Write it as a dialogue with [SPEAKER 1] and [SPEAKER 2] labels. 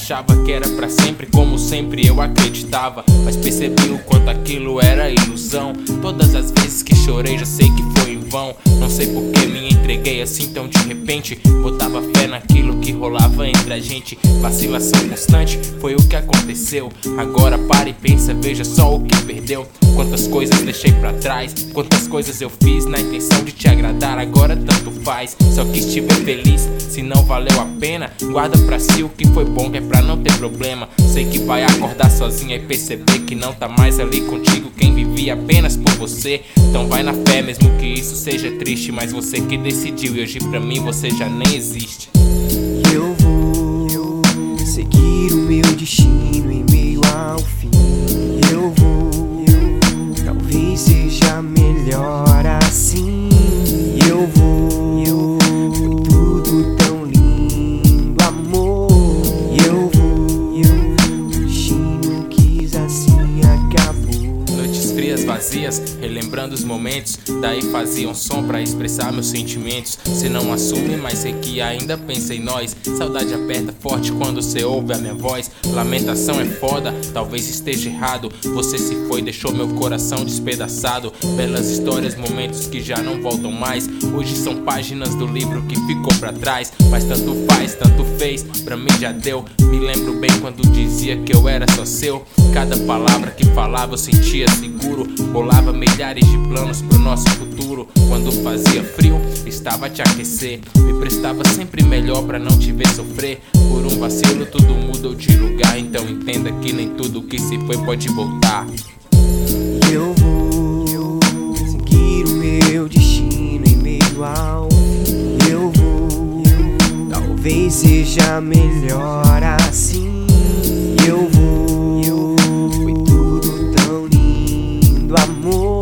[SPEAKER 1] Achava que era pra sempre, como sempre eu acreditava, mas percebi o quanto aquilo era ilusão. Todas as vezes que chorei já sei que foi em vão. Não sei por que me entreguei assim tão de repente. Botava fé naquilo que rolava entre a gente. Vacilação constante foi o que aconteceu. Agora para e pensa, veja só o que perdeu. Quantas coisas deixei pra trás, quantas coisas eu fiz na intenção de te agradar. Agora tanto faz, só quis te ver feliz. Se não valeu a pena, guarda pra si o que foi bom, que é pra não ter problema. Sei que vai acordar sozinha e perceber que não tá mais ali contigo quem vivia apenas por você. Então vai na fé, mesmo que isso seja triste, mas você que decidiu e hoje pra mim você já nem existe.
[SPEAKER 2] Eu vou seguir o meu destino em meio ao fim. Eu vou, talvez seja melhor assim. Eu vou, foi tudo tão lindo, amor. Eu vou, o destino quis assim, acabou.
[SPEAKER 1] Noites frias, vazias, relembrando os momentos. Daí fazia um som pra expressar meus sentimentos. Cê não assume, mas sei que ainda pensa em nós. Saudade aperta forte quando cê ouve a minha voz. Lamentação é foda, talvez esteja errado. Você se foi, deixou meu coração despedaçado. Belas histórias, momentos que já não voltam mais. Hoje são páginas do livro que ficou pra trás. Mas tanto faz, tanto fez, pra mim já deu. Me lembro bem quando dizia que eu era só seu. Cada palavra que falava eu sentia seguro. Bolava milhares de planos pro nosso futuro. Quando fazia frio, estava a te aquecer. Me prestava sempre melhor pra não te ver sofrer. Por um vacilo tudo mudou de lugar. Então entenda que nem tudo que se foi pode voltar.
[SPEAKER 2] Eu vou seguir o meu destino em meio ao fim. Eu vou, talvez seja melhor assim. Eu vou, foi tudo tão lindo, amor.